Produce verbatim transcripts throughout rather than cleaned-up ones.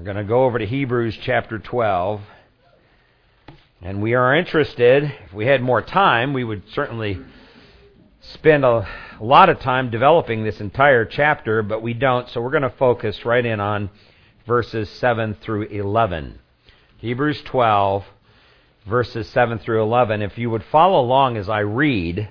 We're going to go over to Hebrews chapter twelve. And we are interested, if we had more time, we would certainly spend a, a lot of time developing this entire chapter, but we don't, so we're going to focus right in on verses seven through eleven. Hebrews twelve, verses seven through eleven. If you would follow along as I read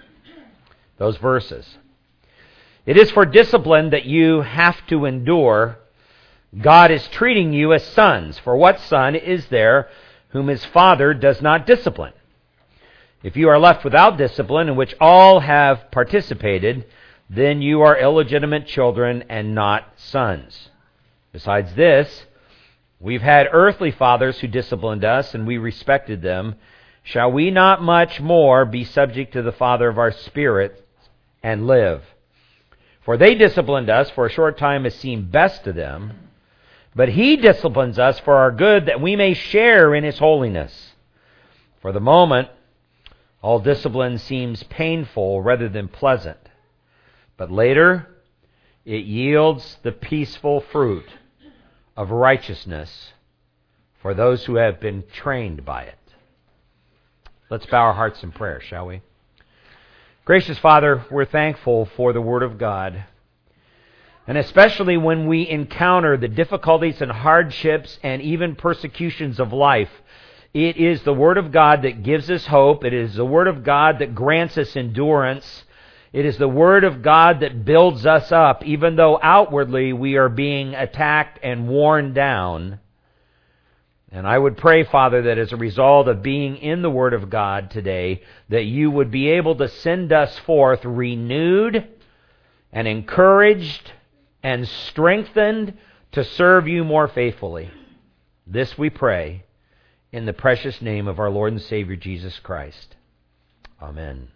those verses. It is for discipline that you have to endure. God is treating you as sons. For what son is there whom his father does not discipline? If you are left without discipline, in which all have participated, then you are illegitimate children and not sons. Besides this, we've had earthly fathers who disciplined us, and we respected them. Shall we not much more be subject to the Father of our spirit and live? For they disciplined us for a short time as seemed best to them, but He disciplines us for our good, that we may share in His holiness. For the moment, all discipline seems painful rather than pleasant, but later it yields the peaceful fruit of righteousness for those who have been trained by it. Let's bow our hearts in prayer, shall we? Gracious Father, we're thankful for the Word of God. And especially when we encounter the difficulties and hardships and even persecutions of life, it is the Word of God that gives us hope. It is the Word of God that grants us endurance. It is the Word of God that builds us up, even though outwardly we are being attacked and worn down. And I would pray, Father, that as a result of being in the Word of God today, that you would be able to send us forth renewed and encouraged and strengthened to serve you more faithfully. This we pray in the precious name of our Lord and Savior Jesus Christ. Amen.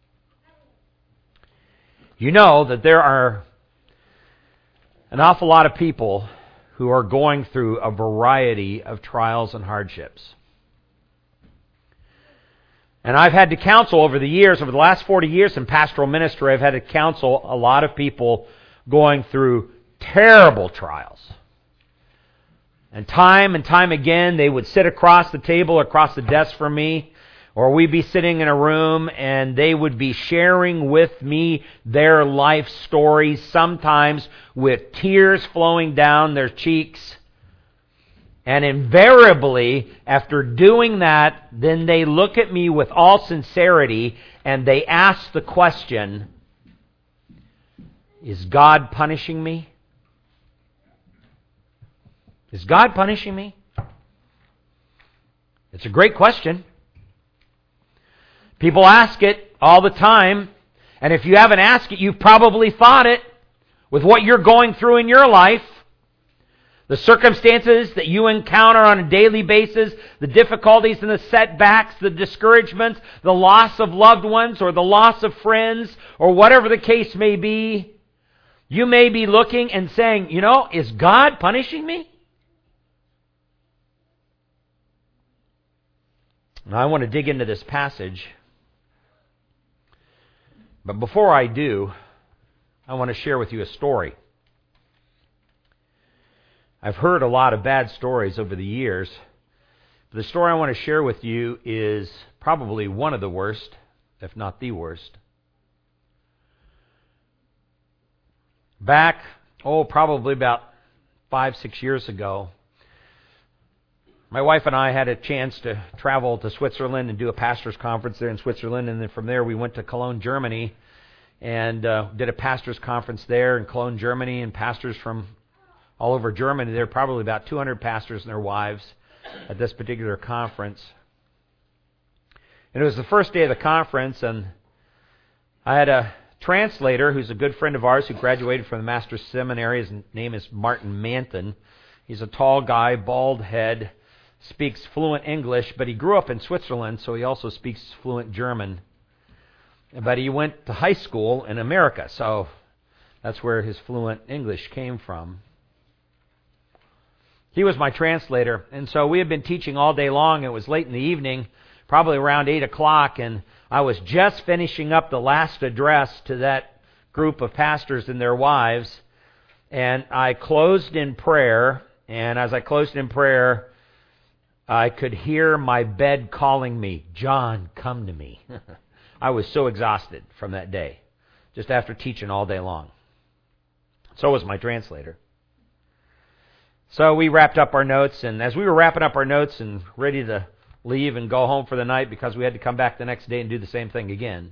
You know that there are an awful lot of people who are going through a variety of trials and hardships. And I've had to counsel over the years, over the last forty years in pastoral ministry, I've had to counsel a lot of people going through terrible trials. And time and time again, they would sit across the table, across the desk from me, or we'd be sitting in a room and they would be sharing with me their life stories, sometimes with tears flowing down their cheeks. And invariably, after doing that, then they look at me with all sincerity and they ask the question, is God punishing me? Is God punishing me? It's a great question. People ask it all the time, and if you haven't asked it, you've probably thought it with what you're going through in your life, the circumstances that you encounter on a daily basis, the difficulties and the setbacks, the discouragements, the loss of loved ones or the loss of friends, or whatever the case may be. You may be looking and saying, you know, is God punishing me? Now, I want to dig into this passage. But before I do, I want to share with you a story. I've heard a lot of bad stories over the years. But the story I want to share with you is probably one of the worst, if not the worst. Back, oh, probably about five, six years ago, my wife and I had a chance to travel to Switzerland and do a pastor's conference there in Switzerland, and then from there we went to Cologne, Germany, and uh, did a pastor's conference there in Cologne, Germany, and pastors from all over Germany. There were probably about two hundred pastors and their wives at this particular conference. And it was the first day of the conference, and I had a translator who's a good friend of ours who graduated from the Master's Seminary. His name is Martin Manton. He's a tall guy, bald head, speaks fluent English, but he grew up in Switzerland, so he also speaks fluent German. But he went to high school in America, so that's where his fluent English came from. He was my translator, and so we had been teaching all day long. It was late in the evening, probably around eight o'clock, and I was just finishing up the last address to that group of pastors and their wives, and I closed in prayer, and as I closed in prayer, I could hear my bed calling me, "John, come to me." I was so exhausted from that day, just after teaching all day long. So was my translator. So we wrapped up our notes, and as we were wrapping up our notes and ready to leave and go home for the night because we had to come back the next day and do the same thing again,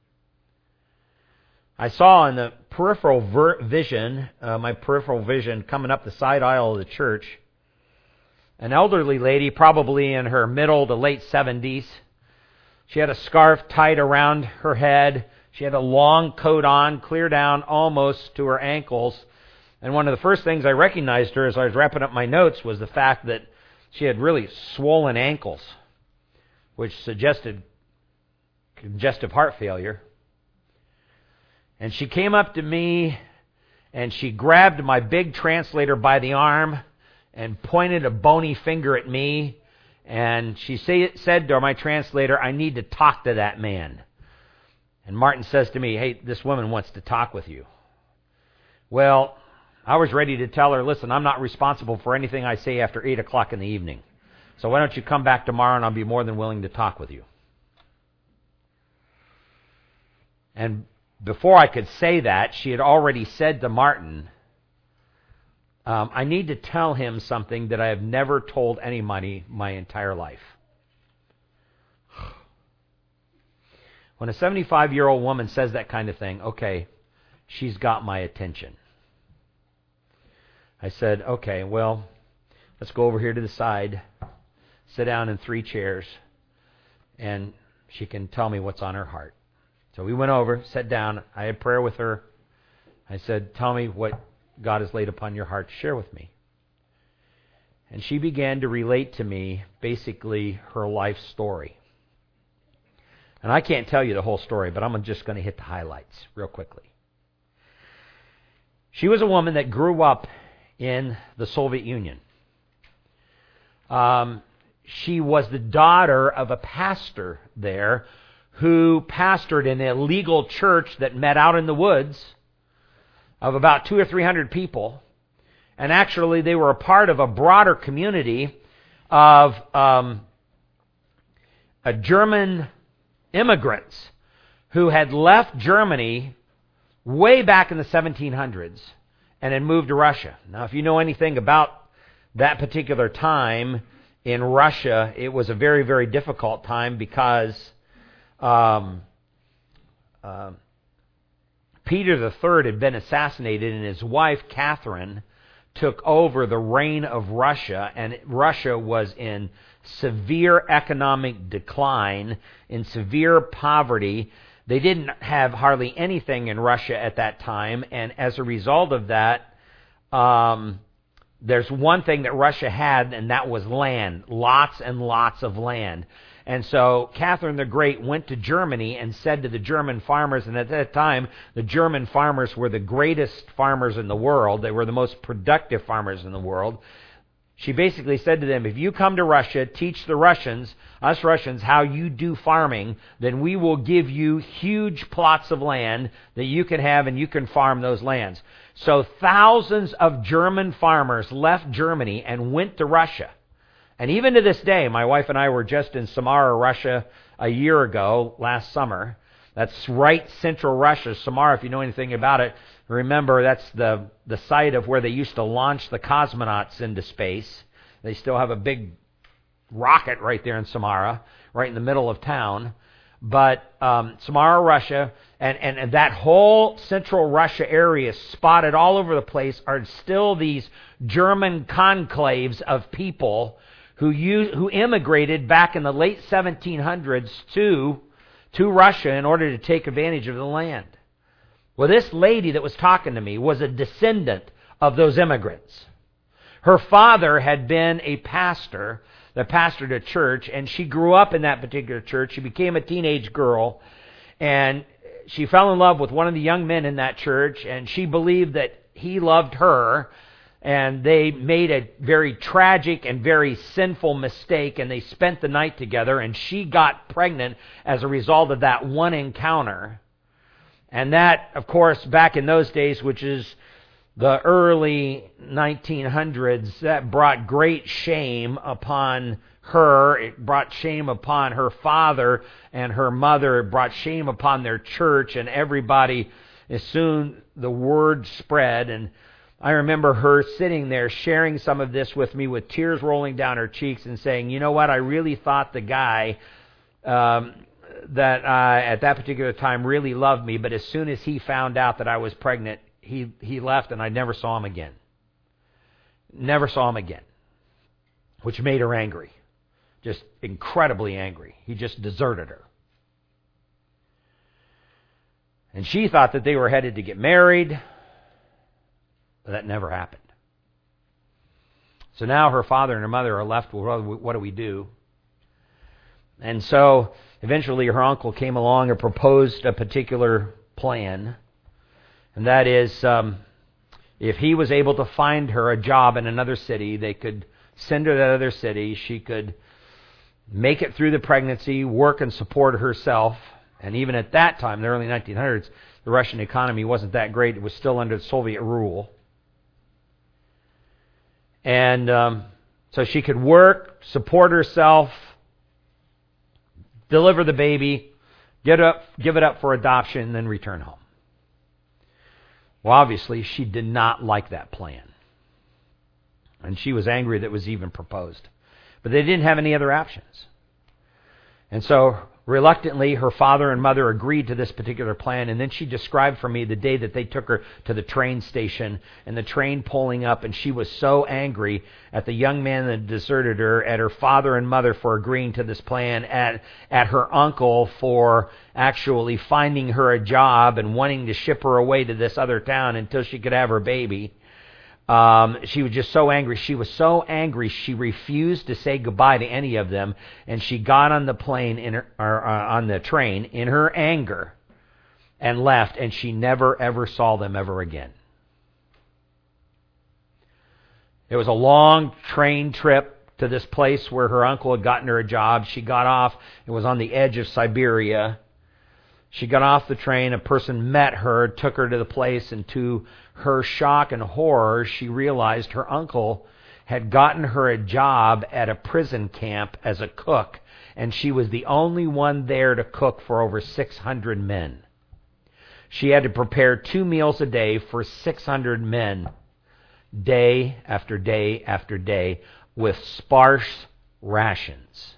I saw in the peripheral ver- vision, uh, my peripheral vision coming up the side aisle of the church, an elderly lady, probably in her middle to late seventies. She had a scarf tied around her head. She had a long coat on, clear down almost to her ankles. And one of the first things I recognized her as I was wrapping up my notes was the fact that she had really swollen ankles, which suggested congestive heart failure. And she came up to me and she grabbed my big translator by the arm and pointed a bony finger at me, and she say, said to my translator, "I need to talk to that man." And Martin says to me, "Hey, this woman wants to talk with you." Well, I was ready to tell her, "Listen, I'm not responsible for anything I say after eight o'clock in the evening. So why don't you come back tomorrow and I'll be more than willing to talk with you." And before I could say that, she had already said to Martin, Um, I need to tell him something that I have never told anybody my entire life. When a seventy-five-year-old woman says that kind of thing, okay, she's got my attention. I said, okay, well, let's go over here to the side, sit down in three chairs, and she can tell me what's on her heart. So we went over, sat down, I had prayer with her. I said, tell me what God has laid upon your heart to share with me. And she began to relate to me basically her life story. And I can't tell you the whole story, but I'm just going to hit the highlights real quickly. She was a woman that grew up in the Soviet Union. Um, she was the daughter of a pastor there who pastored an illegal church that met out in the woods of about two or three hundred people, and actually they were a part of a broader community of um, a German immigrants who had left Germany way back in the seventeen hundreds and had moved to Russia. Now, if you know anything about that particular time in Russia, it was a very, very difficult time because um, uh, Peter the Third had been assassinated, and his wife, Catherine, took over the reign of Russia, and Russia was in severe economic decline, in severe poverty. They didn't have hardly anything in Russia at that time, and as a result of that, um, there's one thing that Russia had, and that was land, lots and lots of land. And so Catherine the Great went to Germany and said to the German farmers, and at that time, the German farmers were the greatest farmers in the world. They were the most productive farmers in the world. She basically said to them, if you come to Russia, teach the Russians, us Russians, how you do farming, then we will give you huge plots of land that you can have and you can farm those lands. So thousands of German farmers left Germany and went to Russia. And even to this day, my wife and I were just in Samara, Russia, a year ago, last summer. That's right central Russia. Samara, if you know anything about it, remember that's the, the site of where they used to launch the cosmonauts into space. They still have a big rocket right there in Samara, right in the middle of town. But um, Samara, Russia, and, and, and that whole central Russia area spotted all over the place are still these German conclaves of people who used, who immigrated back in the late seventeen hundreds to, to Russia in order to take advantage of the land. Well, this lady that was talking to me was a descendant of those immigrants. Her father had been a pastor that pastored a church, and she grew up in that particular church. She became a teenage girl, and she fell in love with one of the young men in that church, and she believed that he loved her, and they made a very tragic and very sinful mistake, and they spent the night together, and she got pregnant as a result of that one encounter. And that, of course, back in those days, which is the early nineteen hundreds, that brought great shame upon her. It brought shame upon her father and her mother. It brought shame upon their church and everybody. As soon the word spread, and I remember her sitting there sharing some of this with me with tears rolling down her cheeks and saying, you know what, I really thought the guy um, that uh, at that particular time really loved me, but as soon as he found out that I was pregnant, he, he left and I never saw him again. Never saw him again, which made her angry, just incredibly angry. He just deserted her. And she thought that they were headed to get married. That never happened. So now her father and her mother are left with, what do we do? And so eventually her uncle came along and proposed a particular plan. And that is, um, if he was able to find her a job in another city, they could send her to that other city. She could make it through the pregnancy, work and support herself. And even at that time, the early nineteen hundreds, the Russian economy wasn't that great. It was still under Soviet rule. And um, so she could work, support herself, deliver the baby, get up, give it up for adoption, and then return home. Well, obviously, she did not like that plan. And she was angry that it was even proposed. But they didn't have any other options. And so, reluctantly, her father and mother agreed to this particular plan, and then she described for me the day that they took her to the train station, and the train pulling up, and she was so angry at the young man that deserted her, at her father and mother for agreeing to this plan, at, at her uncle for actually finding her a job and wanting to ship her away to this other town until she could have her baby. Um, she was just so angry. She was so angry, she refused to say goodbye to any of them, and she got on the plane in her, or, uh, on the train in her anger and left, and she never ever saw them ever again. It was a long train trip to this place where her uncle had gotten her a job. She got off. It was on the edge of Siberia. She got off the train. A person met her, took her to the place, and to her shock and horror, she realized her uncle had gotten her a job at a prison camp as a cook, and she was the only one there to cook for over six hundred men. She had to prepare two meals a day for six hundred men, day after day after day, with sparse rations.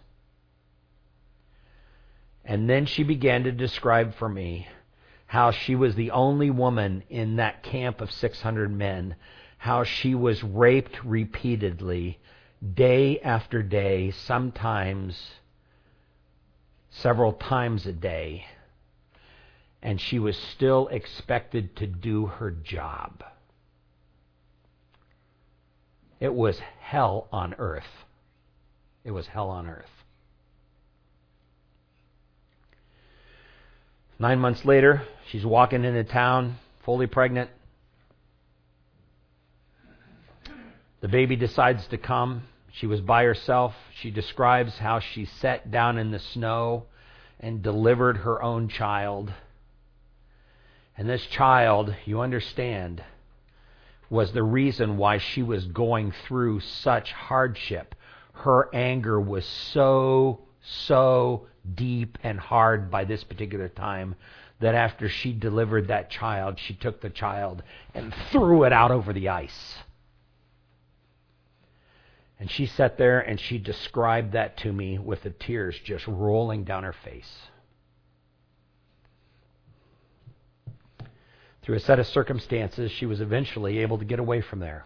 And then she began to describe for me how she was the only woman in that camp of six hundred men, how she was raped repeatedly, day after day, sometimes several times a day, and she was still expected to do her job. It was hell on earth. It was hell on earth. Nine months later, she's walking into town, fully pregnant. The baby decides to come. She was by herself. She describes how she sat down in the snow and delivered her own child. And this child, you understand, was the reason why she was going through such hardship. Her anger was so, so deep and hard by this particular time that after she delivered that child, she took the child and threw it out over the ice. And she sat there and she described that to me with the tears just rolling down her face. Through a set of circumstances, she was eventually able to get away from there.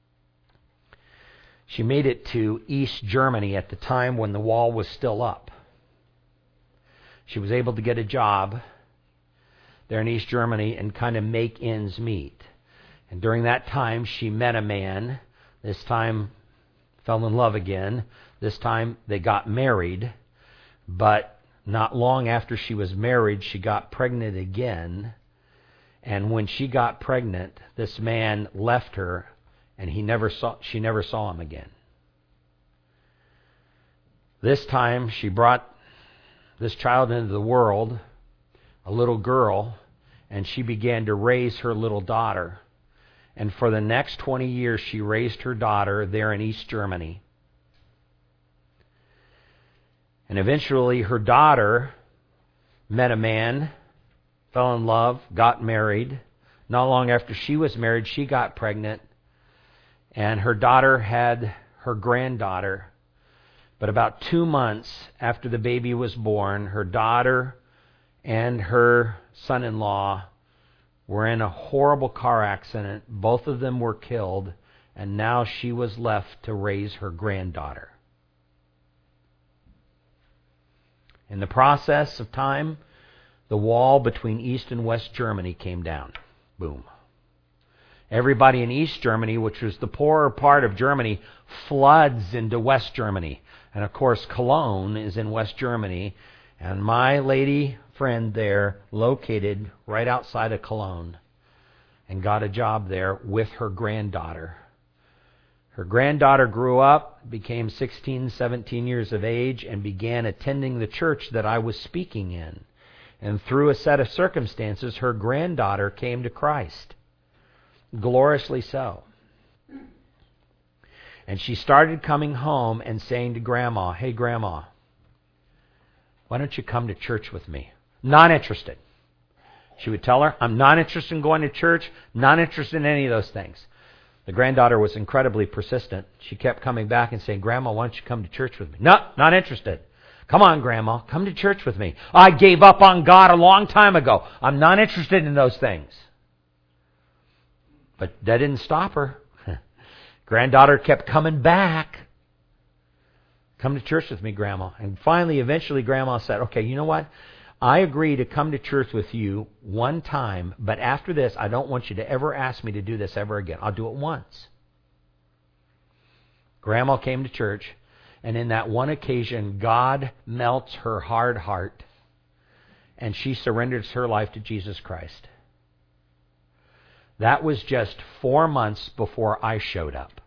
She made it to East Germany at the time when the wall was still up. She was able to get a job there in East Germany and kind of make ends meet. And during that time, she met a man. This time, fell in love again. This time, they got married. But not long after she was married, she got pregnant again. And when she got pregnant, this man left her, and he never saw. She never saw him again. This time, she brought this child into the world, a little girl, and she began to raise her little daughter. And for the next twenty years, she raised her daughter there in East Germany. And eventually, her daughter met a man, fell in love, got married. Not long after she was married, she got pregnant. And her daughter had her granddaughter. But about two months after the baby was born, her daughter and her son-in-law were in a horrible car accident. Both of them were killed, and now she was left to raise her granddaughter. In the process of time, the wall between East and West Germany came down. Boom. Everybody in East Germany, which was the poorer part of Germany, floods into West Germany. And of course, Cologne is in West Germany. And my lady friend there, located right outside of Cologne, and got a job there with her granddaughter. Her granddaughter grew up, became sixteen, seventeen years of age, and began attending the church that I was speaking in. And through a set of circumstances, her granddaughter came to Christ. Gloriously so. And she started coming home and saying to Grandma, "Hey, Grandma, why don't you come to church with me?" Not interested. She would tell her, "I'm not interested in going to church, not interested in any of those things." The granddaughter was incredibly persistent. She kept coming back and saying, "Grandma, why don't you come to church with me?" "No, not interested." "Come on, Grandma, come to church with me." "I gave up on God a long time ago. I'm not interested in those things." But that didn't stop her. Granddaughter kept coming back. "Come to church with me, Grandma." And finally, eventually, Grandma said, "Okay, you know what? I agree to come to church with you one time, but after this, I don't want you to ever ask me to do this ever again. I'll do it once." Grandma came to church, and in that one occasion, God melts her hard heart, and she surrenders her life to Jesus Christ. That was just four months before I showed up.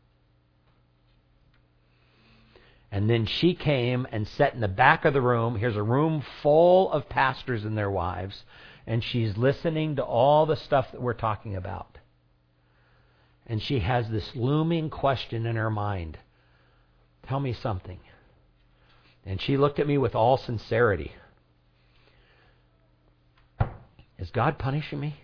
And then she came and sat in the back of the room. Here's a room full of pastors and their wives. And she's listening to all the stuff that we're talking about. And she has this looming question in her mind. "Tell me something." And she looked at me with all sincerity. "Is God punishing me?"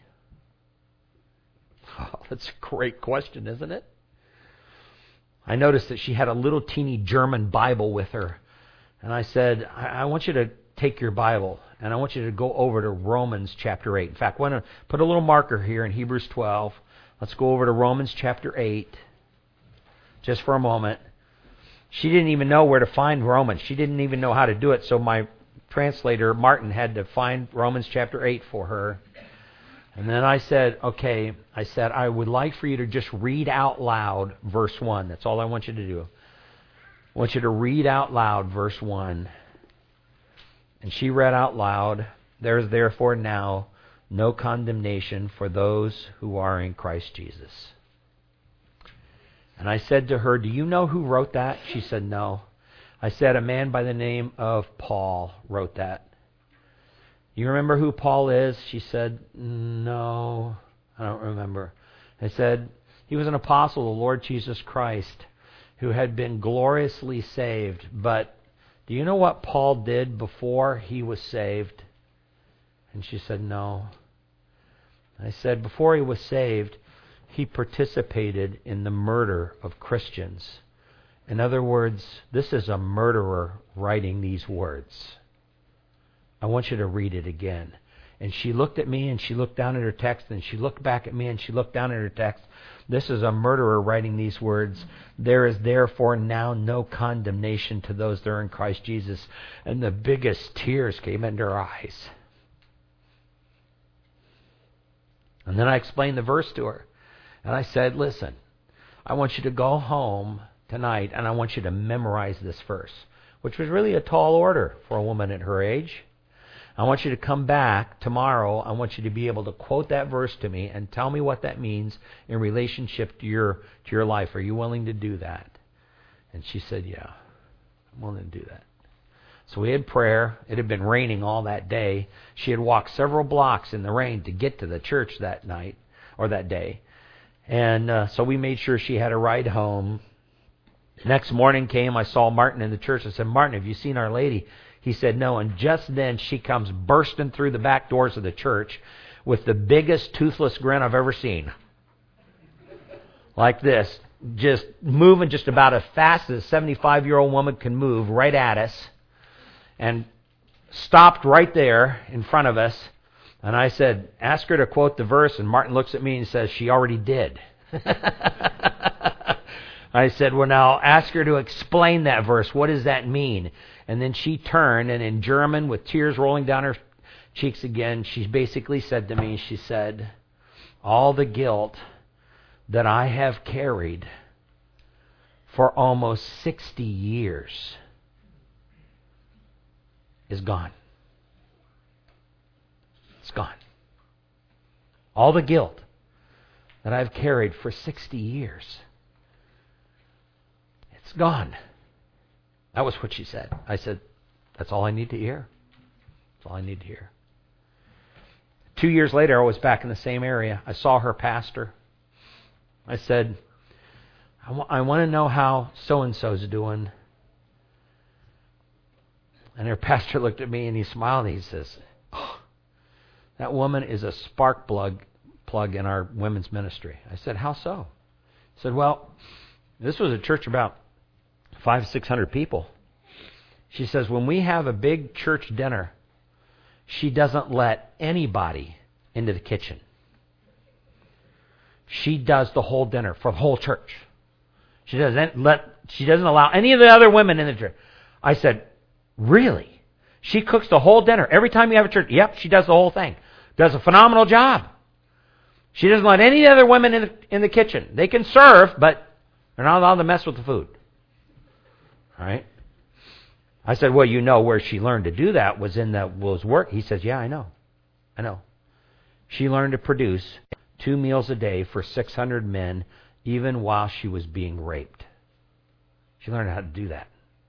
Oh, that's a great question, isn't it? I noticed that she had a little teeny German Bible with her. And I said, I, I want you to take your Bible and I want you to go over to Romans chapter eight. In fact, I want to put a little marker here in Hebrews twelve. Let's go over to Romans chapter eight just for a moment. She didn't even know where to find Romans. She didn't even know how to do it. So my translator, Martin, had to find Romans chapter eight for her. And then I said, okay, I said, I would like for you to just read out loud verse one. That's all I want you to do. I want you to read out loud verse one. And she read out loud, "There is therefore now no condemnation for those who are in Christ Jesus." And I said to her, "Do you know who wrote that?" She said, "No." I said, "A man by the name of Paul wrote that." "You remember who Paul is?" She said, "No, I don't remember." I said, "He was an apostle of the Lord Jesus Christ who had been gloriously saved. But do you know what Paul did before he was saved?" And she said, "No." I said, before he was saved, he participated in the murder of Christians. In other words, this is a murderer writing these words. I want you to read it again. And she looked at me and she looked down at her text and she looked back at me and she looked down at her text. This is a murderer writing these words. "There is therefore now no condemnation to those that are in Christ Jesus." And the biggest tears came into her eyes. And then I explained the verse to her. And I said, "Listen, I want you to go home tonight and I want you to memorize this verse," which was really a tall order for a woman at her age. "I want you to come back tomorrow. I want you to be able to quote that verse to me and tell me what that means in relationship to your to your life. Are you willing to do that?" And she said, "Yeah, I'm willing to do that." So we had prayer. It had been raining all that day. She had walked several blocks in the rain to get to the church that night or that day. And uh, so we made sure she had a ride home. Next morning came, I saw Martin in the church. I said, Martin, have you seen Our Lady? He said, no. And just then she comes bursting through the back doors of the church with the biggest toothless grin I've ever seen. Like this. Just moving just about as fast as a seventy-five-year-old woman can move right at us. And stopped right there in front of us. And I said, ask her to quote the verse. And Martin looks at me and says, she already did. I said, well, now ask her to explain that verse. What does that mean? And then she turned, and in German, with tears rolling down her cheeks again, she basically said to me, she said, all the guilt that I have carried for almost sixty years is gone. It's gone. All the guilt that I've carried for sixty years, it's gone. That was what she said. I said, that's all I need to hear. That's all I need to hear. Two years later, I was back in the same area. I saw her pastor. I said, I, w- I want to know how so-and-so's doing. And her pastor looked at me and he smiled and he says, oh, that woman is a spark plug, plug in our women's ministry. I said, how so? He said, well, this was a church about five, six hundred people. She says, when we have a big church dinner, she doesn't let anybody into the kitchen. She does the whole dinner for the whole church. She doesn't let. She doesn't allow any of the other women in the church. I said, really? She cooks the whole dinner every time you have a church. Yep, she does the whole thing. Does a phenomenal job. She doesn't let any other women in the, in the kitchen. They can serve, but they're not allowed to mess with the food. All right? I said, well, you know where she learned to do that was in the was work. He says, yeah, I know. I know. She learned to produce two meals a day for six hundred men, even while she was being raped. She learned how to do that.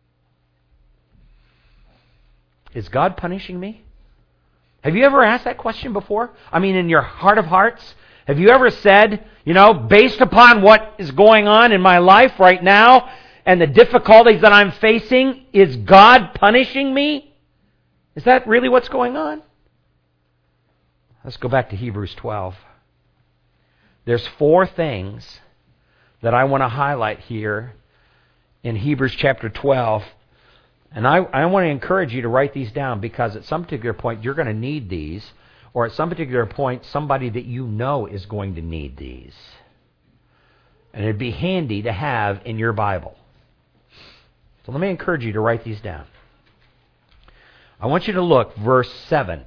Is God punishing me? Have you ever asked that question before? I mean, in your heart of hearts, have you ever said, you know, based upon what is going on in my life right now and the difficulties that I'm facing, is God punishing me? Is that really what's going on? Let's go back to Hebrews twelve. There's four things that I want to highlight here in Hebrews chapter twelve. And I, I want to encourage you to write these down, because at some particular point you're going to need these, or at some particular point somebody that you know is going to need these. And it'd be handy to have in your Bible. So let me encourage you to write these down. I want you to look, verse seven.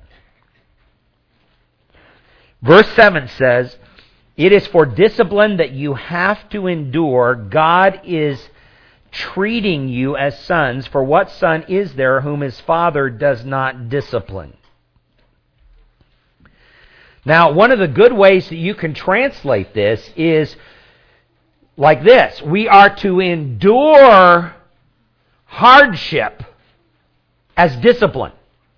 Verse seven says, it is for discipline that you have to endure. God is treating you as sons. For what son is there whom his father does not discipline? Now, one of the good ways that you can translate this is like this. We are to endure hardship as discipline.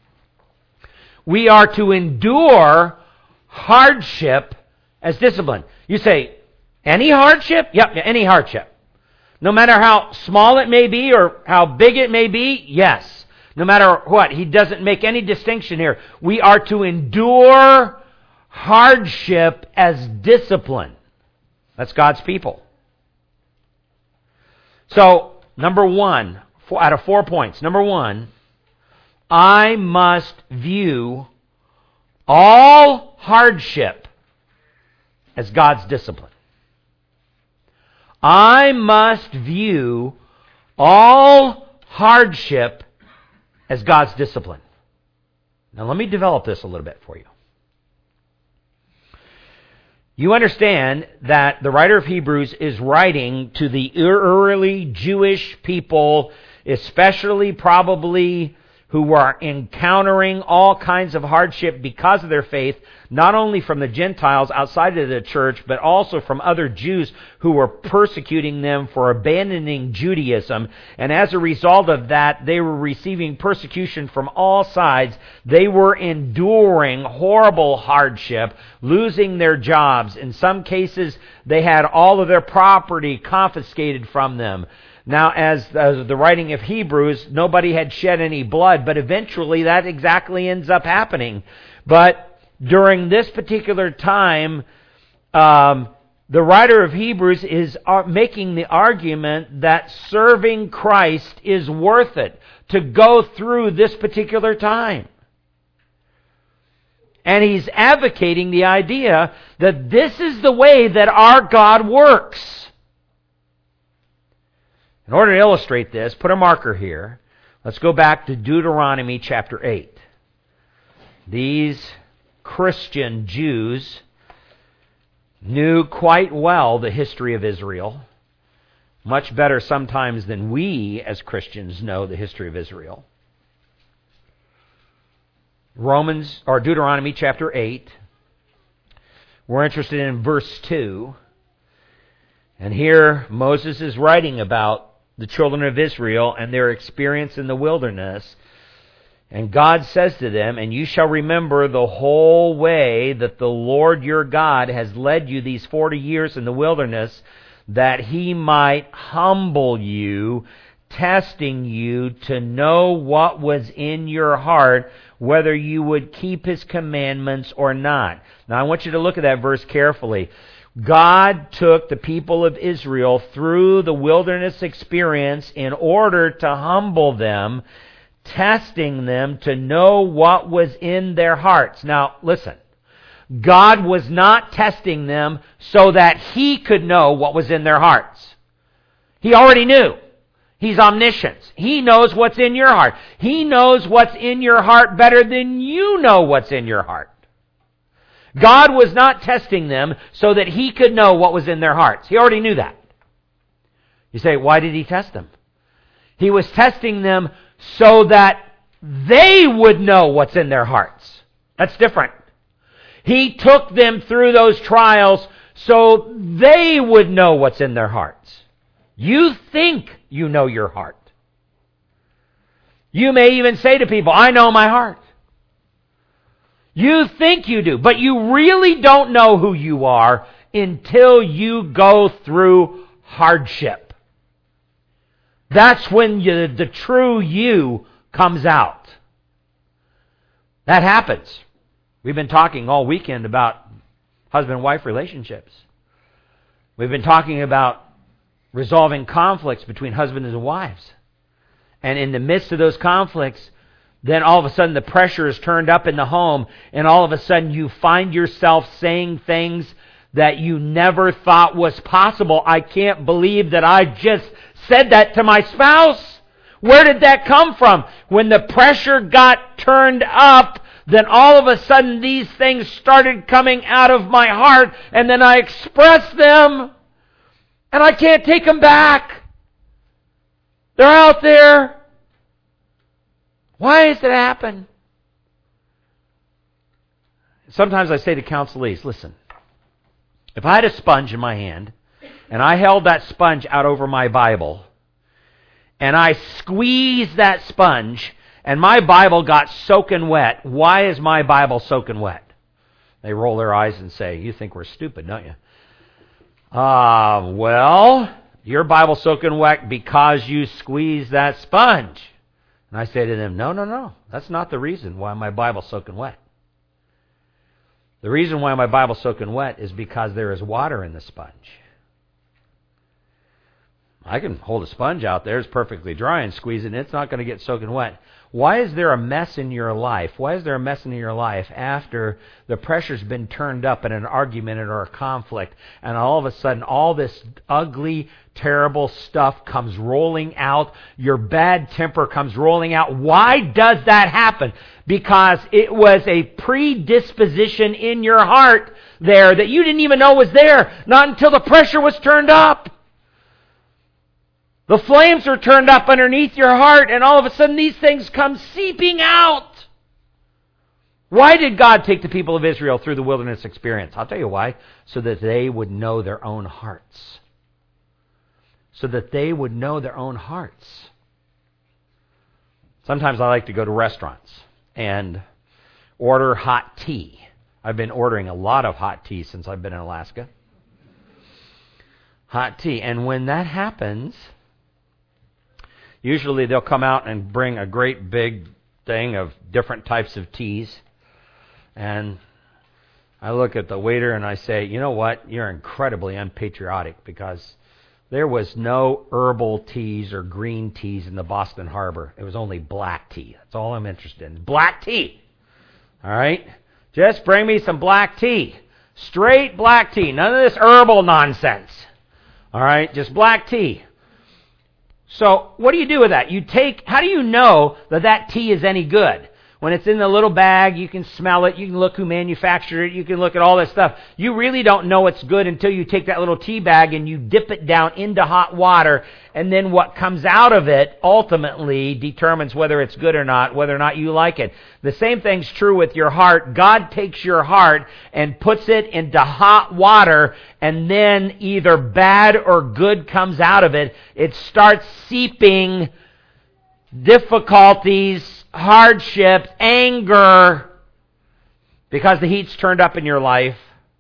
We are to endure hardship as discipline. You say, any hardship? Yep, any hardship. No matter how small it may be or how big it may be, yes. No matter what, he doesn't make any distinction here. We are to endure hardship as discipline. That's God's people. So, number one, four, out of four points. Number one, I must view all hardship as God's discipline. I must view all hardship as God's discipline. Now let me develop this a little bit for you. You understand that the writer of Hebrews is writing to the early Jewish people, especially probably who are encountering all kinds of hardship because of their faith, not only from the Gentiles outside of the church, but also from other Jews who were persecuting them for abandoning Judaism. And as a result of that, they were receiving persecution from all sides. They were enduring horrible hardship, losing their jobs. In some cases, they had all of their property confiscated from them. Now, as, as the writing of Hebrews, nobody had shed any blood, but eventually that exactly ends up happening. But during this particular time, um, the writer of Hebrews is making the argument that serving Christ is worth it to go through this particular time. And he's advocating the idea that this is the way that our God works. In order to illustrate this, put a marker here. Let's go back to Deuteronomy chapter eight. These Christian Jews knew quite well the history of Israel, much better sometimes than we as Christians know the history of Israel. Romans, or Deuteronomy chapter eight. We're interested in verse two. And here Moses is writing about the children of Israel and their experience in the wilderness. And God says to them, "And you shall remember the whole way that the Lord your God has led you these forty years in the wilderness, that He might humble you, testing you to know what was in your heart, whether you would keep His commandments or not." Now I want you to look at that verse carefully. God took the people of Israel through the wilderness experience in order to humble them, testing them to know what was in their hearts. Now, listen. God was not testing them so that He could know what was in their hearts. He already knew. He's omniscient. He knows what's in your heart. He knows what's in your heart better than you know what's in your heart. God was not testing them so that He could know what was in their hearts. He already knew that. You say, why did He test them? He was testing them so that they would know what's in their hearts. That's different. He took them through those trials so they would know what's in their hearts. You think you know your heart. You may even say to people, "I know my heart." You think you do, but you really don't know who you are until you go through hardship. That's when you, the true you comes out. That happens. We've been talking all weekend about husband-wife relationships. We've been talking about resolving conflicts between husbands and wives. And in the midst of those conflicts, then all of a sudden the pressure is turned up in the home, and all of a sudden you find yourself saying things that you never thought was possible. I can't believe that I just said that to my spouse. Where did that come from? When the pressure got turned up, then all of a sudden these things started coming out of my heart, and then I expressed them, and I can't take them back. They're out there. Why does it happen? Sometimes I say to counselees, listen, if I had a sponge in my hand and I held that sponge out over my Bible and I squeezed that sponge and my Bible got soaking wet, why is my Bible soaking wet? They roll their eyes and say, "You think we're stupid, don't you?" Ah, uh, well, your Bible's soaking wet because you squeezed that sponge. And I say to them, no, no, no. That's not the reason why my Bible's soaking wet. The reason why my Bible's soaking wet is because there is water in the sponge. I can hold a sponge out there, it's perfectly dry, and squeeze it, and it's not going to get soaking wet. Why is there a mess in your life? Why is there a mess in your life after the pressure's been turned up in an argument or a conflict, and all of a sudden all this ugly, terrible stuff comes rolling out, your bad temper comes rolling out? Why does that happen? Because it was a predisposition in your heart there that you didn't even know was there, not until the pressure was turned up. The flames are turned up underneath your heart, and all of a sudden these things come seeping out. Why did God take the people of Israel through the wilderness experience? I'll tell you why. So that they would know their own hearts. So that they would know their own hearts. Sometimes I like to go to restaurants and order hot tea. I've been ordering a lot of hot tea since I've been in Alaska. Hot tea. And when that happens, usually they'll come out and bring a great big thing of different types of teas. And I look at the waiter and I say, you know what? You're incredibly unpatriotic because there was no herbal teas or green teas in the Boston Harbor. It was only black tea. That's all I'm interested in. Black tea. All right? Just bring me some black tea. Straight black tea. None of this herbal nonsense. All right? Just black tea. So what do you do with that? You take, how do you know that that tea is any good? When it's in the little bag, you can smell it, you can look who manufactured it, you can look at all that stuff. You really don't know it's good until you take that little tea bag and you dip it down into hot water, and then what comes out of it ultimately determines whether it's good or not, whether or not you like it. The same thing's true with your heart. God takes your heart and puts it into hot water, and then either bad or good comes out of it. It starts seeping difficulties, hardships, anger, because the heat's turned up in your life.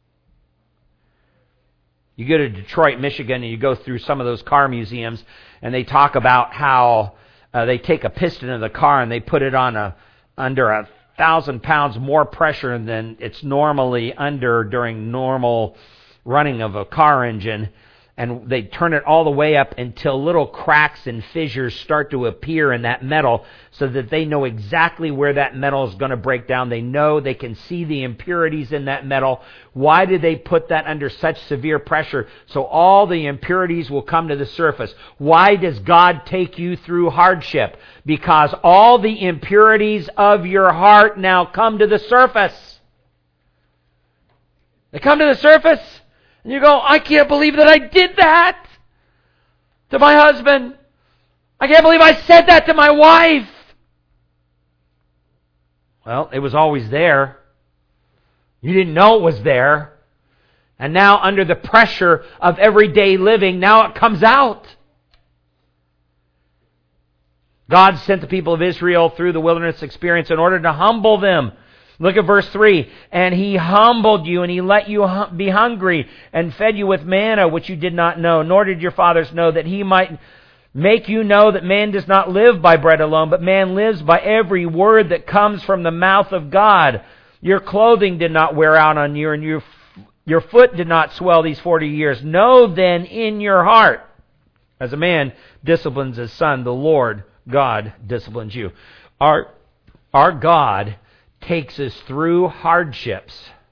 You go to Detroit, Michigan, and you go through some of those car museums, and they talk about how uh, they take a piston of the car and they put it on a under a thousand pounds more pressure than it's normally under during normal running of a car engine. And they turn it all the way up until little cracks and fissures start to appear in that metal so that they know exactly where that metal is going to break down. They know they can see the impurities in that metal. Why did they put that under such severe pressure? So all the impurities will come to the surface. Why does God take you through hardship? Because all the impurities of your heart now come to the surface. They come to the surface. And you go, I can't believe that I did that to my husband. I can't believe I said that to my wife. Well, it was always there. You didn't know it was there. And now under the pressure of everyday living, now it comes out. God sent the people of Israel through the wilderness experience in order to humble them. Look at verse three. And He humbled you, and He let you be hungry, and fed you with manna, which you did not know, nor did your fathers know, that He might make you know that man does not live by bread alone, but man lives by every word that comes from the mouth of God. Your clothing did not wear out on you, and your, your foot did not swell these forty years. Know then in your heart, as a man disciplines his son, the Lord God disciplines you. Our, our God takes us through hardships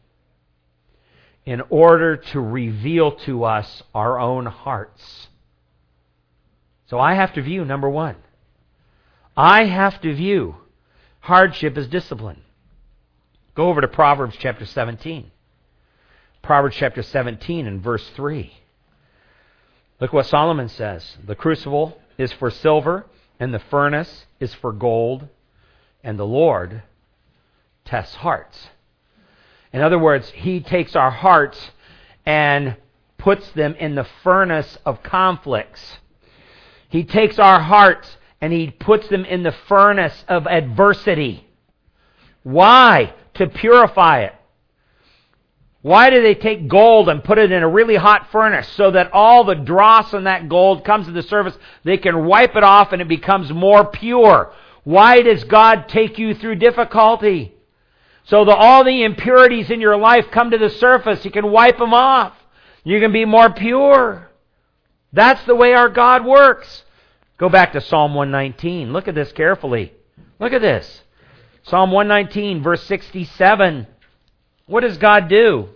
in order to reveal to us our own hearts. So I have to view, number one, I have to view hardship as discipline. Go over to Proverbs chapter seventeen. Proverbs chapter seventeen and verse three. Look what Solomon says. The crucible is for silver, and the furnace is for gold, and the Lord tests hearts. In other words, He takes our hearts and puts them in the furnace of conflicts. He takes our hearts and He puts them in the furnace of adversity. Why? To purify it. Why do they take gold and put it in a really hot furnace? So that all the dross on that gold comes to the surface. They can wipe it off and it becomes more pure. Why does God take you through difficulty? So that all the impurities in your life come to the surface. You can wipe them off. You can be more pure. That's the way our God works. Go back to Psalm one nineteen. Look at this carefully. Look at this. Psalm one nineteen, verse sixty-seven. What does God do?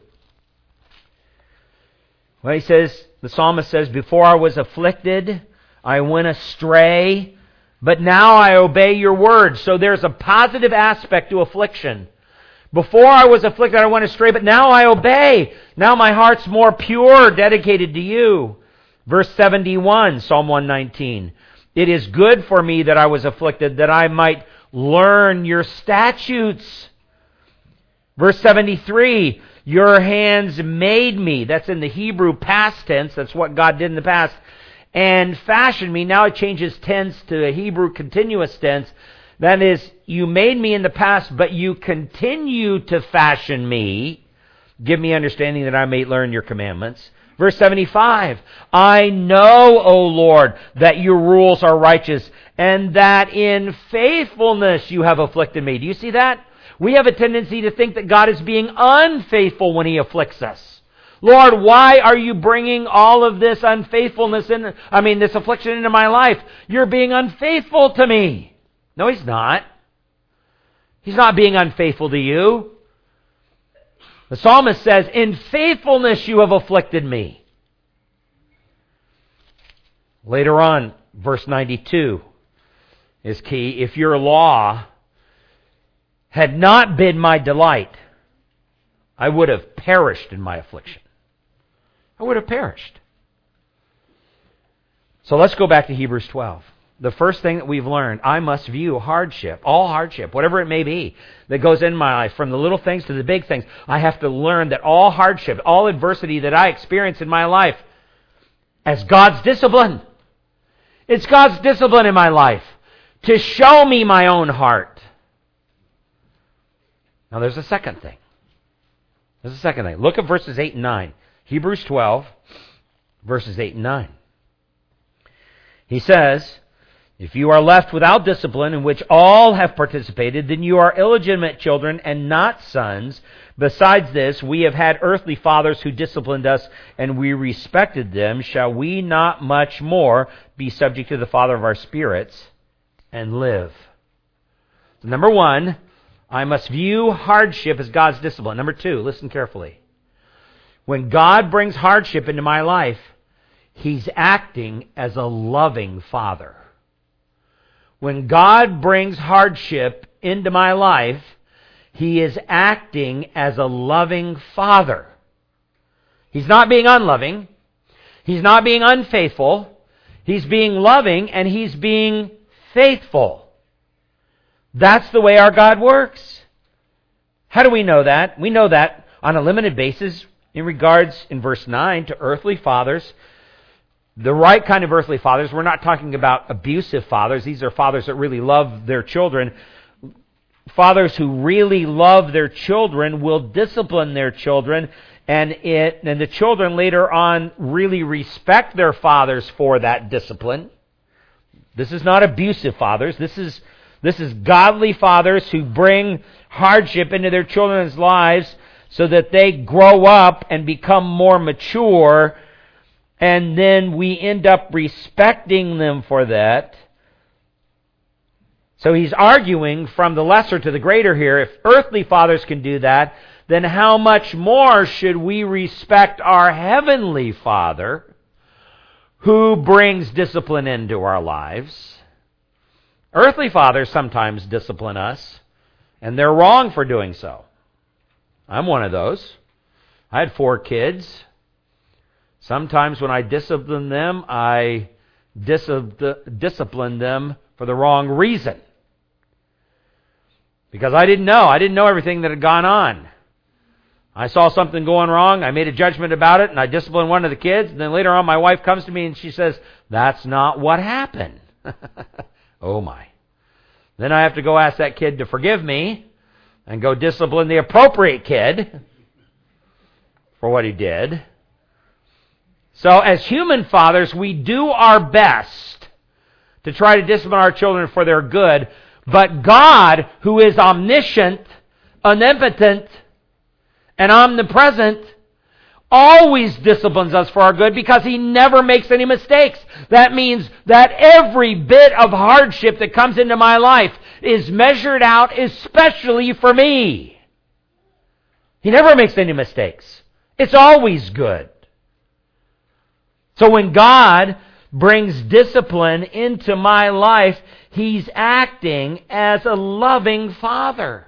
Well, he says, the psalmist says, before I was afflicted, I went astray, but now I obey your word. So there's a positive aspect to affliction. Before I was afflicted, I went astray, but now I obey. Now my heart's more pure, dedicated to you. Verse seventy-one, Psalm one nineteen. It is good for me that I was afflicted, that I might learn your statutes. Verse seventy-three, your hands made me. That's in the Hebrew past tense. That's what God did in the past. And fashioned me. Now it changes tense to a Hebrew continuous tense. That is, you made me in the past, but you continue to fashion me. Give me understanding that I may learn your commandments. Verse seventy-five, I know, O Lord, that your rules are righteous, and that in faithfulness you have afflicted me. Do you see that? We have a tendency to think that God is being unfaithful when He afflicts us. Lord, why are you bringing all of this unfaithfulness in, I mean, this affliction into my life? You're being unfaithful to me. No, He's not. He's not being unfaithful to you. The psalmist says, in faithfulness you have afflicted me. Later on, verse ninety-two is key. If your law had not been my delight, I would have perished in my affliction. I would have perished. So let's go back to Hebrews twelve. The first thing that we've learned, I must view hardship, all hardship, whatever it may be, that goes in my life, from the little things to the big things. I have to learn that all hardship, all adversity that I experience in my life, as God's discipline. It's God's discipline in my life to show me my own heart. Now there's a second thing. There's a second thing. Look at verses eight and nine. Hebrews twelve, verses eight and nine. He says, if you are left without discipline in which all have participated, then you are illegitimate children and not sons. Besides this, we have had earthly fathers who disciplined us, and we respected them. Shall we not much more be subject to the Father of our spirits and live? Number one, I must view hardship as God's discipline. Number two, listen carefully. When God brings hardship into my life, He's acting as a loving Father. When God brings hardship into my life, He is acting as a loving Father. He's not being unloving. He's not being unfaithful. He's being loving, and He's being faithful. That's the way our God works. How do we know that? We know that on a limited basis in regards, in verse nine, to earthly fathers. The right kind of earthly fathers, we're not talking about abusive fathers. These are fathers that really love their children. Fathers who really love their children will discipline their children, and it and the children later on really respect their fathers for that discipline. This is not abusive fathers. This is this is godly fathers who bring hardship into their children's lives so that they grow up and become more mature. And then we end up respecting them for that. So he's arguing from the lesser to the greater here. If earthly fathers can do that, then how much more should we respect our heavenly Father who brings discipline into our lives? Earthly fathers sometimes discipline us, and they're wrong for doing so. I'm one of those. I had four kids. Sometimes when I discipline them, I discipline them for the wrong reason. Because I didn't know. I didn't know everything that had gone on. I saw something going wrong. I made a judgment about it, and I disciplined one of the kids. And then later on, my wife comes to me and she says, that's not what happened. Oh my. Then I have to go ask that kid to forgive me and go discipline the appropriate kid for what he did. So as human fathers, we do our best to try to discipline our children for their good. But God, who is omniscient, omnipotent, and omnipresent, always disciplines us for our good because He never makes any mistakes. That means that every bit of hardship that comes into my life is measured out especially for me. He never makes any mistakes. It's always good. So when God brings discipline into my life, He's acting as a loving Father.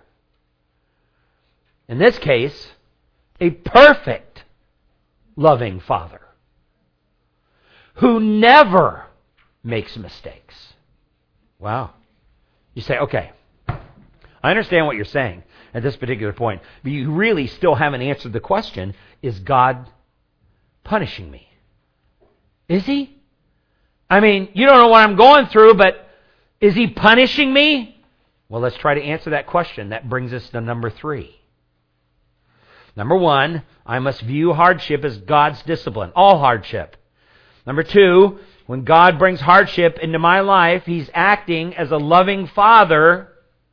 In this case, a perfect loving Father who never makes mistakes. Wow. You say, okay, I understand what you're saying at this particular point, but you really still haven't answered the question, is God punishing me? Is He? I mean, you don't know what I'm going through, but is He punishing me? Well, let's try to answer that question. That brings us to number three. Number one, I must view hardship as God's discipline, all hardship. Number two, when God brings hardship into my life, He's acting as a loving Father.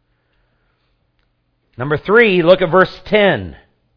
Number three, look at verse ten.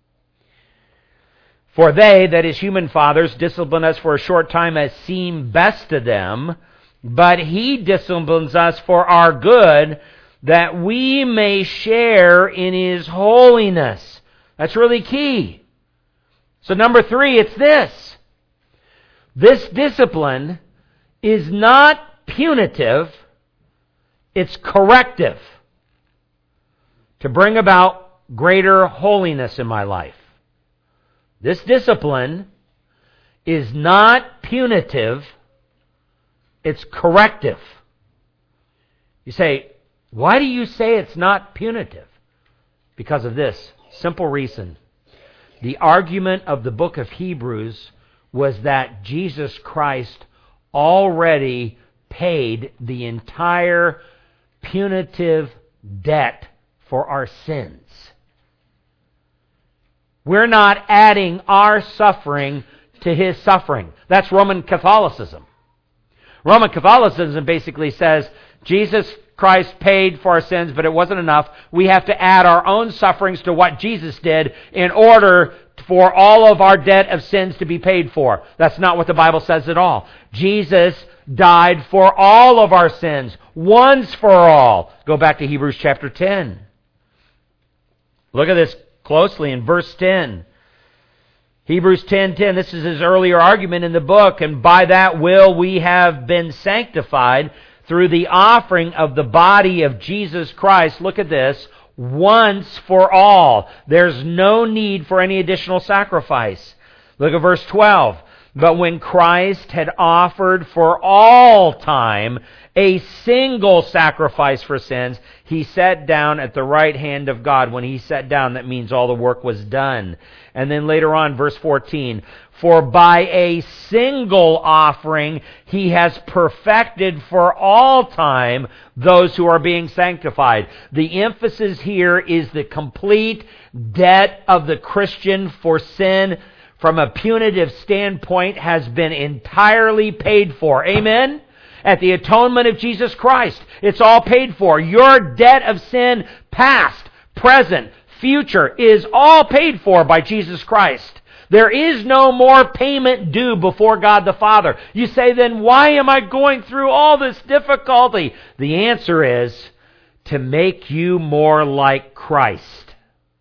For they, that is human fathers, discipline us for a short time as seem best to them, but He disciplines us for our good, that we may share in His holiness. That's really key. So number three, it's this. This discipline is not punitive, it's corrective to bring about greater holiness in my life. This discipline is not punitive, it's corrective. You say, why do you say it's not punitive? Because of this simple reason. The argument of the book of Hebrews was that Jesus Christ already paid the entire punitive debt for our sins. We're not adding our suffering to His suffering. That's Roman Catholicism. Roman Catholicism basically says Jesus Christ paid for our sins, but it wasn't enough. We have to add our own sufferings to what Jesus did in order for all of our debt of sins to be paid for. That's not what the Bible says at all. Jesus died for all of our sins, once for all. Go back to Hebrews chapter ten. Look at this closely in verse ten. Hebrews ten ten, this is his earlier argument in the book, and by that will we have been sanctified through the offering of the body of Jesus Christ. Look at this. Once for all. There's no need for any additional sacrifice. Look at verse twelve. But when Christ had offered for all time a single sacrifice for sins, He sat down at the right hand of God. When He sat down, that means all the work was done. And then later on, verse fourteen, for by a single offering He has perfected for all time those who are being sanctified. The emphasis here is the complete debt of the Christian for sin from a punitive standpoint has been entirely paid for. Amen? At the atonement of Jesus Christ, it's all paid for. Your debt of sin, past, present, future, is all paid for by Jesus Christ. There is no more payment due before God the Father. You say, then why am I going through all this difficulty? The answer is to make you more like Christ.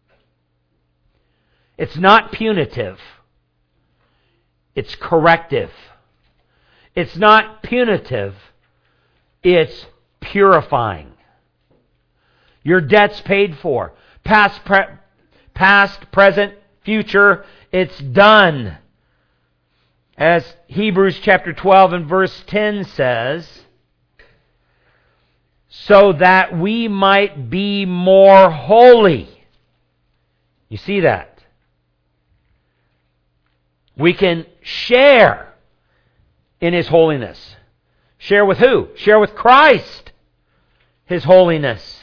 It's not punitive. It's corrective. It's not punitive. It's purifying. Your debt's paid for. Past, pre- past, present, future, it's done. As Hebrews chapter twelve and verse ten says, so that we might be more holy. You see that? We can share in His holiness. Share with who? Share with Christ His holiness.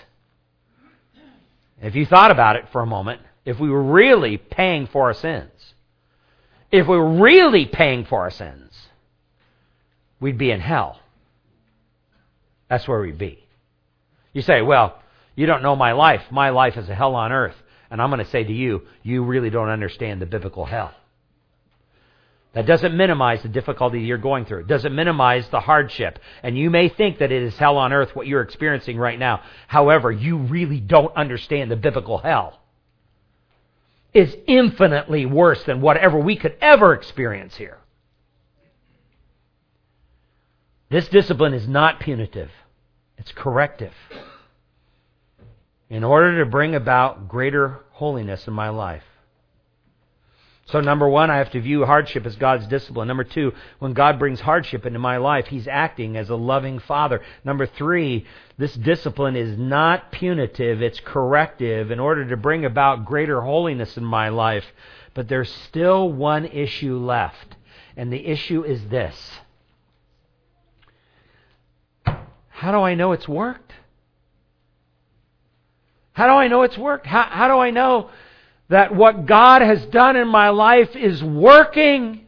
If you thought about it for a moment, if we were really paying for our sins, if we were really paying for our sins, we'd be in hell. That's where we'd be. You say, well, you don't know my life. My life is a hell on earth. And I'm going to say to you, you really don't understand the biblical hell. That doesn't minimize the difficulty you're going through. It doesn't minimize the hardship. And you may think that it is hell on earth what you're experiencing right now. However, you really don't understand the biblical hell. It's infinitely worse than whatever we could ever experience here. This discipline is not punitive. It's corrective. In order to bring about greater holiness in my life. So number one, I have to view hardship as God's discipline. Number two, when God brings hardship into my life, He's acting as a loving Father. Number three, this discipline is not punitive, it's corrective in order to bring about greater holiness in my life. But there's still one issue left, and the issue is this. How do I know it's worked? How do I know it's worked? How, how do I know that what God has done in my life is working?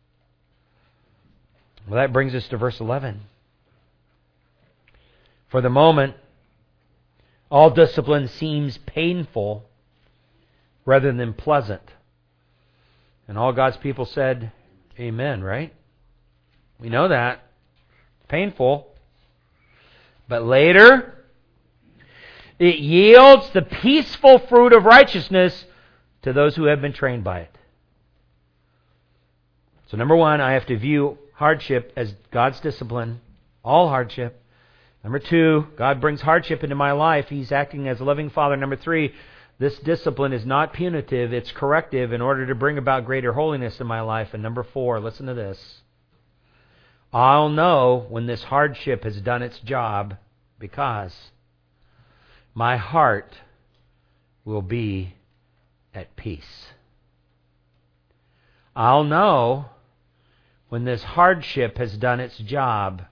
Well, that brings us to verse eleven. For the moment, all discipline seems painful rather than pleasant. And all God's people said, amen, right? We know that. Painful. But later, it yields the peaceful fruit of righteousness to those who have been trained by it. So number one, I have to view hardship as God's discipline, all hardship. Number two, God brings hardship into my life. He's acting as a loving Father. Number three, this discipline is not punitive, it's corrective in order to bring about greater holiness in my life. And number four, listen to this. I'll know when this hardship has done its job because my heart will be at peace. I'll know when this hardship has done its job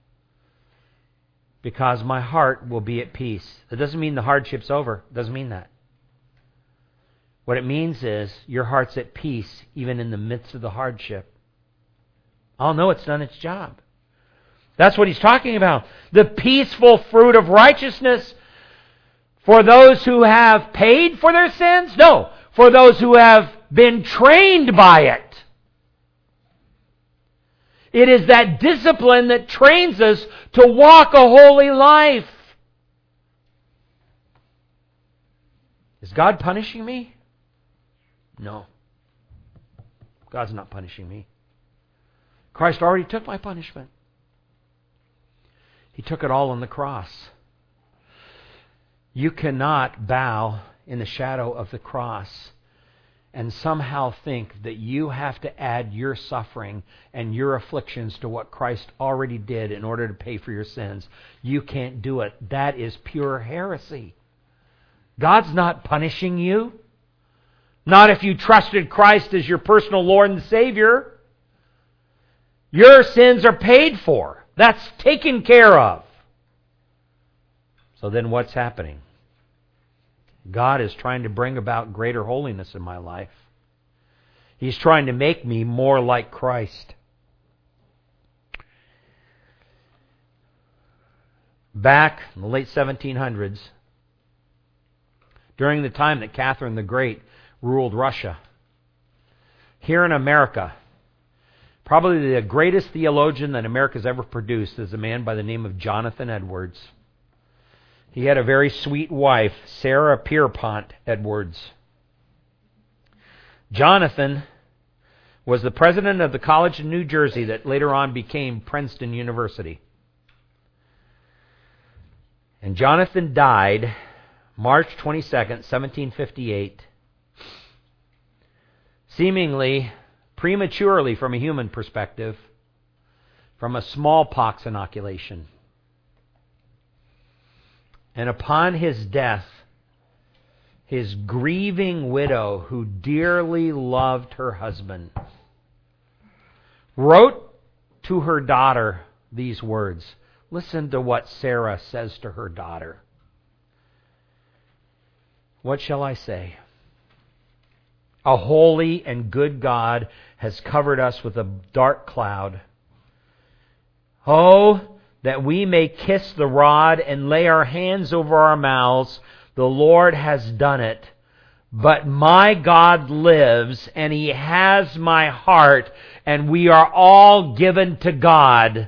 because my heart will be at peace. It doesn't mean the hardship's over. It doesn't mean that. What it means is your heart's at peace even in the midst of the hardship. I'll know it's done its job. That's what he's talking about. The peaceful fruit of righteousness for those who have paid for their sins? No, for those who have been trained by it. It is that discipline that trains us to walk a holy life. Is God punishing me? No. God's not punishing me. Christ already took my punishment. He took it all on the cross. You cannot bow in the shadow of the cross and somehow think that you have to add your suffering and your afflictions to what Christ already did in order to pay for your sins. You can't do it. That is pure heresy. God's not punishing you. Not if you trusted Christ as your personal Lord and Savior. Your sins are paid for. That's taken care of. So then what's happening? God is trying to bring about greater holiness in my life. He's trying to make me more like Christ. Back in the late seventeen hundreds, during the time that Catherine the Great ruled Russia, here in America, probably the greatest theologian that America's ever produced is a man by the name of Jonathan Edwards. He had a very sweet wife, Sarah Pierpont Edwards. Jonathan was the president of the college in New Jersey that later on became Princeton University. And Jonathan died March twenty-second, seventeen fifty-eight, seemingly prematurely from a human perspective, from a smallpox inoculation. And upon his death, his grieving widow, who dearly loved her husband, wrote to her daughter these words. Listen to what Sarah says to her daughter. What shall I say? A holy and good God has covered us with a dark cloud. Oh, that we may kiss the rod and lay our hands over our mouths. The Lord has done it. But my God lives, and He has my heart, and we are all given to God.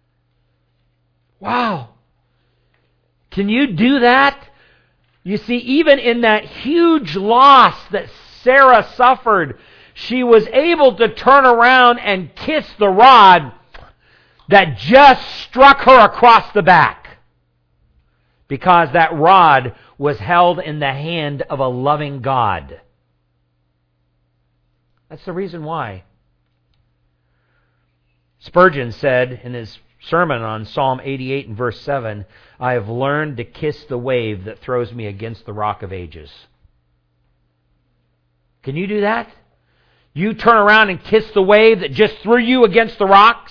Wow. Can you do that? You see, even in that huge loss that Sarah suffered, she was able to turn around and kiss the rod that just struck her across the back, because that rod was held in the hand of a loving God. That's the reason why. Spurgeon said in his sermon on Psalm eighty-eight and verse seven, I have learned to kiss the wave that throws me against the rock of ages. Can you do that? You turn around and kiss the wave that just threw you against the rocks?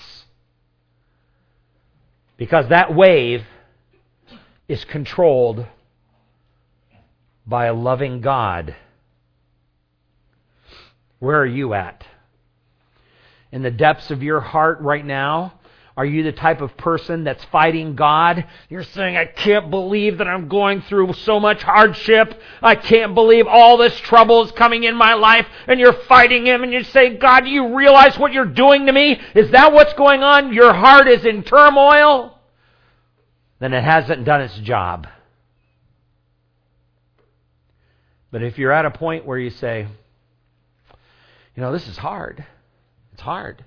Because that wave is controlled by a loving God. Where are you at? In the depths of your heart right now, are you the type of person that's fighting God? You're saying, I can't believe that I'm going through so much hardship. I can't believe all this trouble is coming in my life. And you're fighting Him and you say, God, do you realize what you're doing to me? Is that what's going on? Your heart is in turmoil? Then it hasn't done its job. But if you're at a point where you say, you know, this is hard. It's hard.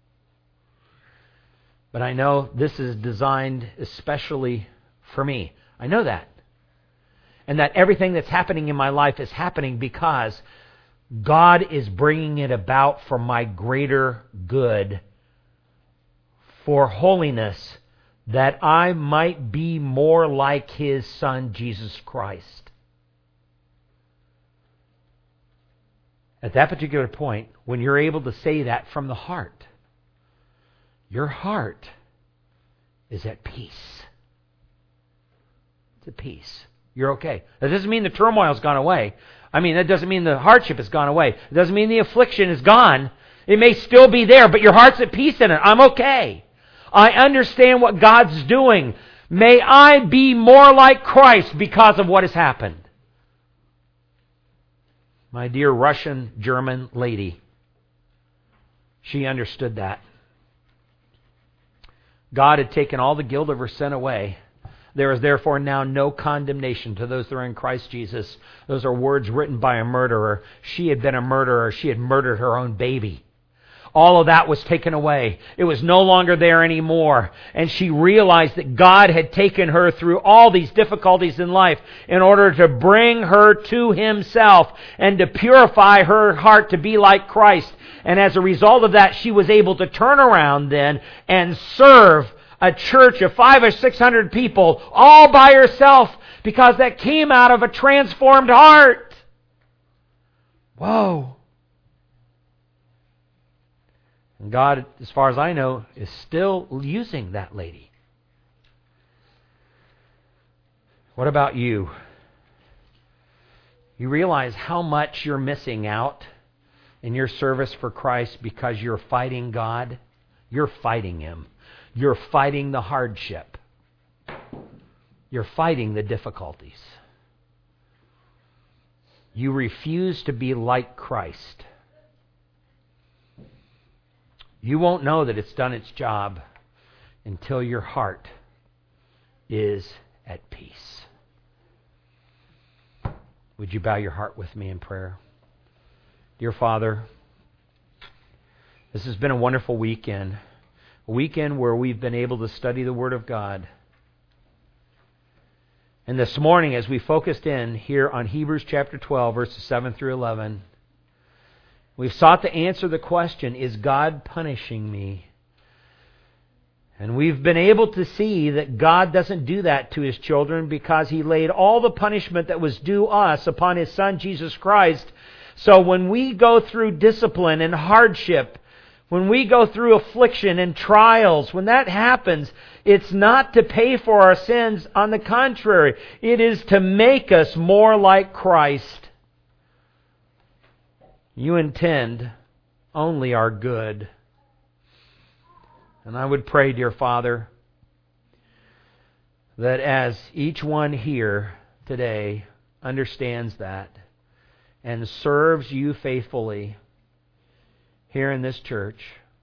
But I know this is designed especially for me. I know that. And that everything that's happening in my life is happening because God is bringing it about for my greater good, for holiness, that I might be more like His Son, Jesus Christ. At that particular point, when you're able to say that from the heart, your heart is at peace. It's at peace. You're okay. That doesn't mean the turmoil's gone away. I mean, that doesn't mean the hardship has gone away. It doesn't mean the affliction is gone. It may still be there, but your heart's at peace in it. I'm okay. I understand what God's doing. May I be more like Christ because of what has happened. My dear Russian-German lady, she understood that. God had taken all the guilt of her sin away. There is therefore now no condemnation to those that are in Christ Jesus. Those are words written by a murderer. She had been a murderer. She had murdered her own baby. All of that was taken away. It was no longer there anymore. And she realized that God had taken her through all these difficulties in life in order to bring her to Himself and to purify her heart to be like Christ. And as a result of that, she was able to turn around then and serve a church of five or six hundred people all by herself, because that came out of a transformed heart. Whoa. And God, as far as I know, is still using that lady. What about you? You realize how much you're missing out in your service for Christ because you're fighting God? You're fighting Him. You're fighting the hardship. You're fighting the difficulties. You refuse to be like Christ. You won't know that it's done its job until your heart is at peace. Would you bow your heart with me in prayer? Dear Father, this has been a wonderful weekend. A weekend where we've been able to study the Word of God. And this morning, as we focused in here on Hebrews chapter twelve, verses seven through eleven, we've sought to answer the question, is God punishing me? And we've been able to see that God doesn't do that to His children, because He laid all the punishment that was due us upon His Son, Jesus Christ. So when we go through discipline and hardship, when we go through affliction and trials, when that happens, it's not to pay for our sins. On the contrary, it is to make us more like Christ. You intend only our good. And I would pray, dear Father, that as each one here today understands that and serves You faithfully here in this church,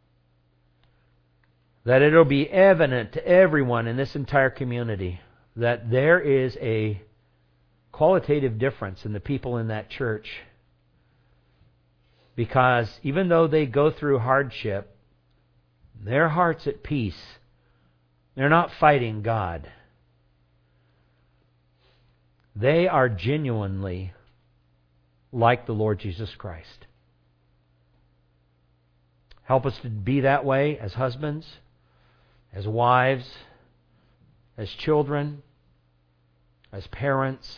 that it'll be evident to everyone in this entire community that there is a qualitative difference in the people in that church. Because even though they go through hardship, their heart's at peace. They're not fighting God. They are genuinely like the Lord Jesus Christ. Help us to be that way as husbands, as wives, as children, as parents,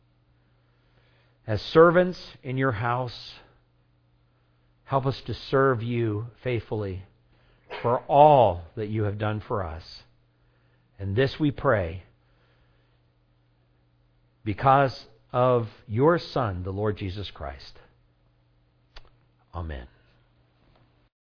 as servants in your house. Help us to serve you faithfully for all that you have done for us. And this we pray because of your Son, the Lord Jesus Christ. Amen.